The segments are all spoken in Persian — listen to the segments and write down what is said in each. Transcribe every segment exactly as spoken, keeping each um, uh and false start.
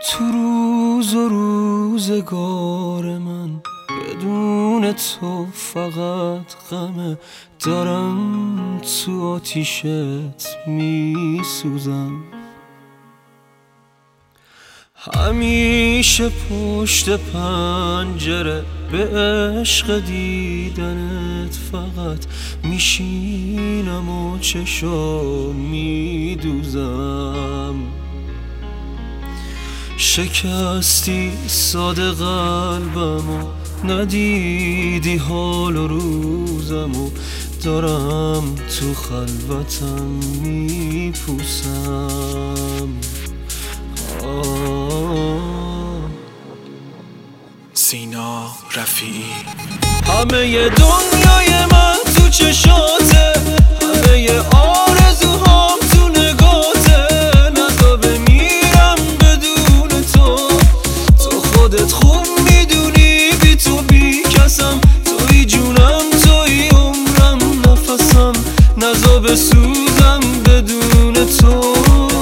تو روز و روزگار من بدون تو فقط غمه، دارم تو آتیشت می سوزم. همیشه پشت پنجره به عشق دیدنت فقط میشینم و چشام میدوزم. شکستی ساده قلبم و ندیدی حال و روزم و دارم تو خلوتم میپوسم. سینا رفیعی. همه ی دنیای من تو چشاته، همه ی آرزوهام تو نگاته. نزا بمیرم بدون تو، تو خودت خوب میدونی بی تو بی کسم. توی جونم توی عمرم نفسم، نزا بسوزم بدون تو.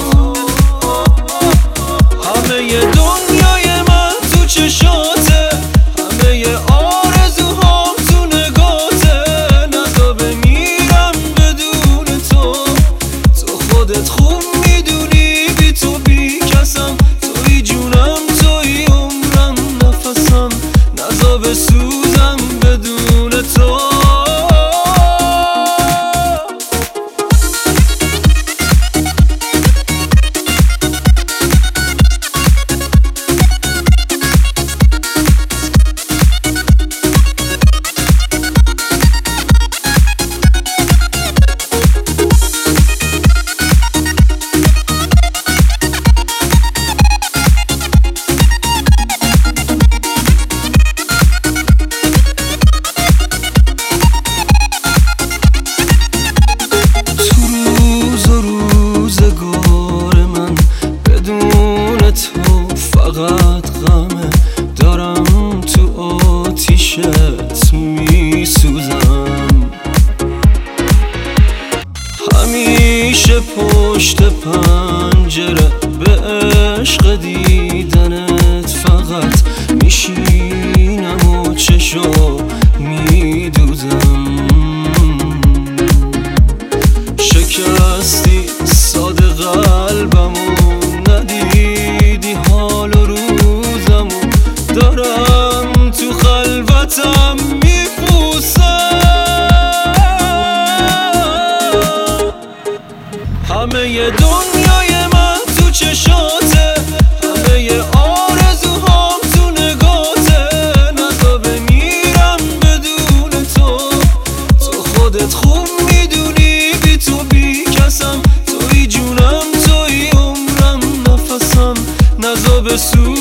همه ی دنیای من تو چشاته، همه ی آرزوهام تو نگاته. نزا بمیرم بدون تو، تو خودت خوب میدونی بی تو بی کسم. توی جونم توی عمرم نفسم، نزا بسوزم بدون تو. فقط غمه، دارم تو آتیشت میسوزم. همیشه پشت پنجره به عشق دیدنت فقط میشینم و چشا میدوزم. شکستی ساده قلبم و ندیدی حال و روزم و دارم تو خلوتم میپوسم. همه ی دنیای من تو چشاته، همه ی آرزوهام تو نگاته. نزا بمیرم بدون تو، تو خودت خوب میدونی بی تو بی کسم. توی جونم توی عمرم نفسم، نزا بسوزم